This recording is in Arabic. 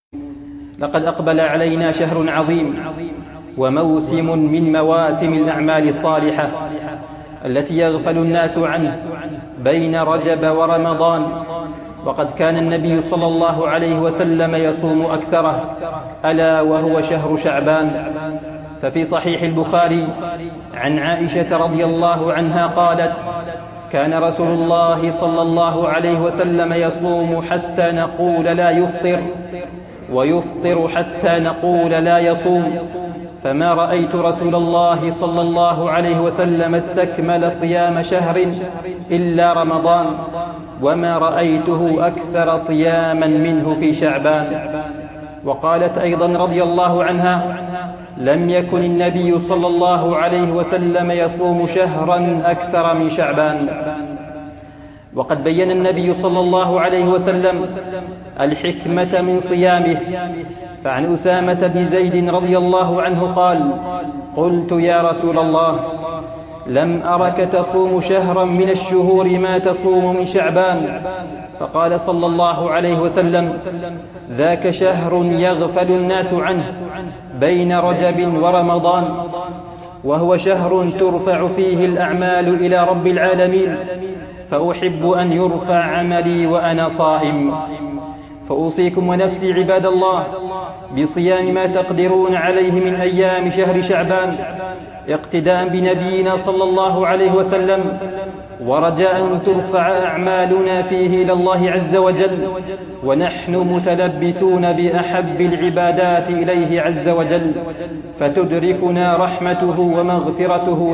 لقد أقبل علينا شهر عظيم وموسم من مواسم الأعمال الصالحة التي يغفل الناس عنه بين رجب ورمضان. وقد كان النبي صلى الله عليه وسلم يصوم أكثره، ألا وهو شهر شعبان. ففي صحيح البخاري عن عائشة رضي الله عنها قالت: كان رسول الله صلى الله عليه وسلم يصوم حتى نقول لا يفطر، ويفطر حتى نقول لا يصوم، فما رأيت رسول الله صلى الله عليه وسلم استكمل صيام شهر إلا رمضان، وما رأيته أكثر صياما منه في شعبان. وقالت أيضا رضي الله عنها: لم يكن النبي صلى الله عليه وسلم يصوم شهرا أكثر من شعبان. وقد بين النبي صلى الله عليه وسلم الحكمة من صيامه، فعن أسامة بن زيد رضي الله عنه قال: قلت يا رسول الله، لم أرك تصوم شهرا من الشهور ما تصوم من شعبان. فقال صلى الله عليه وسلم: ذاك شهر يغفل الناس عنه بين رجب ورمضان، وهو شهر ترفع فيه الأعمال إلى رب العالمين، فأحب أن يرفع عملي وأنا صائم. فأوصيكم ونفسي عباد الله بصيام ما تقدرون عليه من أيام شهر شعبان، اقتداء بنبينا صلى الله عليه وسلم، ورجاء أن ترفع أعمالنا فيه إلى الله عز وجل، ونحن متلبسون بأحب العبادات إليه عز وجل، فتدركنا رحمته ومغفرته